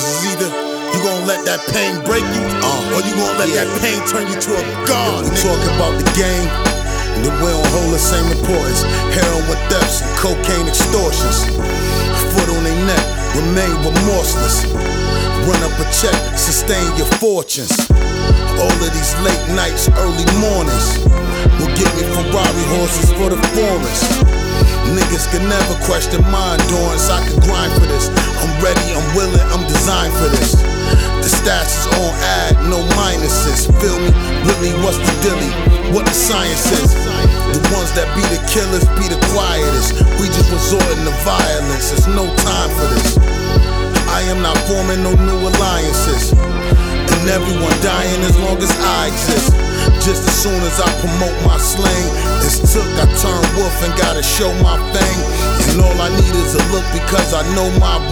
is either you gon' let that pain break you, or you gon' let that pain turn you to a god. We talking about the game, and then we don't hold the same importance. Heroin with thefts and cocaine extortions. Foot on their neck, remain remorseless. Run up a check, sustain your fortunes. All of these late nights, early mornings will get me Ferrari horses for the forest. Niggas can never question my endurance. I can grind for this. I'm ready, I'm willing, I'm designed for this. The stats is on ad, no minuses. Feel me? Really, what's the dilly? What the science is? The ones that be the killers be the quietest. We just resorting to violence. There's no time for this. I am not forming no new alliances, and everyone dying as long as I exist. Just as soon as I promote my slang, it's took, I turn wolf and gotta show my thing. And all I need is a look because I know my